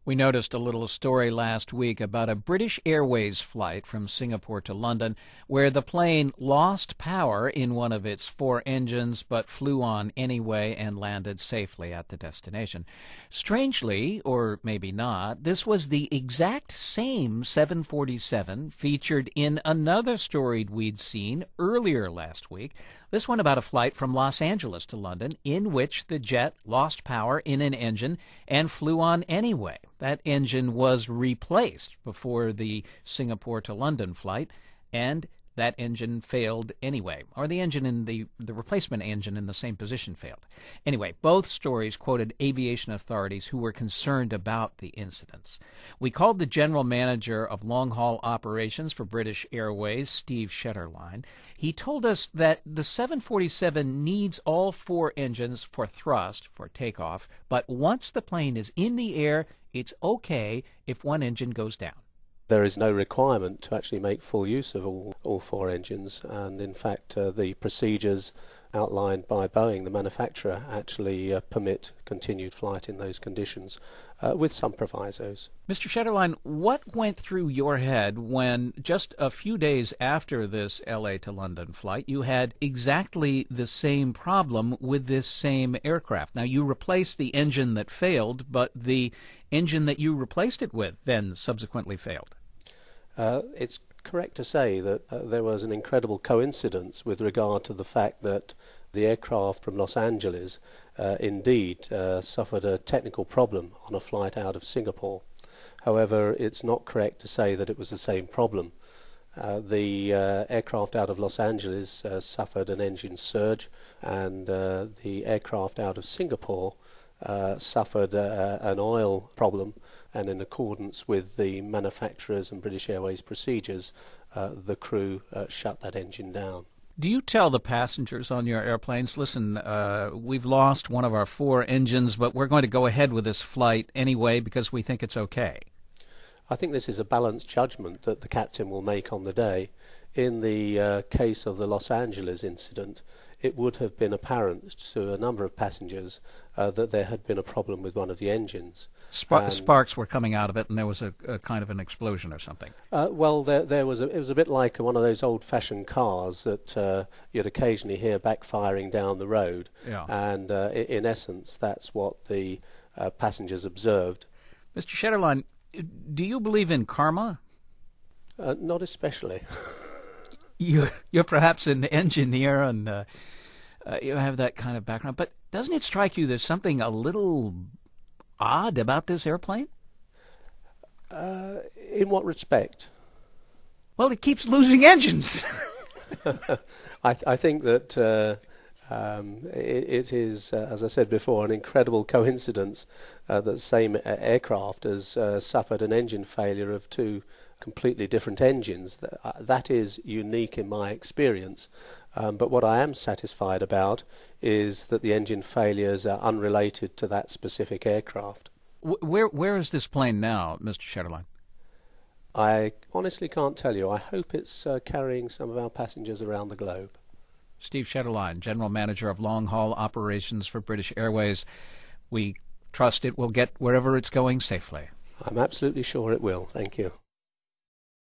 We noticed a little story last week about a British Airways flight from Singapore to London where the plane lost power in one of its four engines but flew on anyway and landed safely at the destination. Strangely, or maybe not, this was the exact same 747 featured in another story we'd seen earlier last week. This one about a flight from Los Angeles to London in which the jet lost power in an engine and flew on anyway. That engine was replaced before the Singapore to London flight, and that engine failed anyway, or the engine in the replacement engine in the same position failed. Anyway, both stories quoted aviation authorities who were concerned about the incidents. We called the general manager of long-haul operations for British Airways, Steve Shetterline. He told us that the 747 needs all four engines for thrust, for takeoff, but once the plane is in the air, it's okay if one engine goes down. There is no requirement to actually make full use of all four engines, and in fact the procedures outlined by Boeing, the manufacturer, actually permit continued flight in those conditions with some provisos. Mr. Shetterline, what went through your head when just a few days after this LA to London flight you had exactly the same problem with this same aircraft? Now, you replaced the engine that failed, but the engine that you replaced it with then subsequently failed. It's correct to say that there was an incredible coincidence with regard to the fact that the aircraft from Los Angeles indeed suffered a technical problem on a flight out of Singapore. However, it's not correct to say that it was the same problem. The aircraft out of Los Angeles suffered an engine surge, and the aircraft out of Singapore suffered an oil problem, and in accordance with the manufacturer's and British Airways procedures, the crew shut that engine down. Do you tell the passengers on your airplanes, listen, we've lost one of our four engines, but we're going to go ahead with this flight anyway because we think it's okay? I think this is a balanced judgment that the captain will make on the day. In the case of the Los Angeles incident, it would have been apparent to a number of passengers that there had been a problem with one of the engines. Sparks were coming out of it, and there was a kind of an explosion or something. Well, it was a bit like one of those old-fashioned cars that you'd occasionally hear backfiring down the road. Yeah. And in essence, that's what the passengers observed. Mr. Shetterline, do you believe in karma? Not especially. You're perhaps an engineer and you have that kind of background, but doesn't it strike you there's something a little odd about this airplane? In what respect? Well, it keeps losing engines. I think that it is, as I said before, an incredible coincidence that the same aircraft has suffered an engine failure of two completely different engines. That is unique in my experience. But what I am satisfied about is that the engine failures are unrelated to that specific aircraft. Where is this plane now, Mr. Shetterline? I honestly can't tell you. I hope it's carrying some of our passengers around the globe. Steve Shetterline, General Manager of Long-Haul Operations for British Airways. We trust it will get wherever it's going safely. I'm absolutely sure it will. Thank you.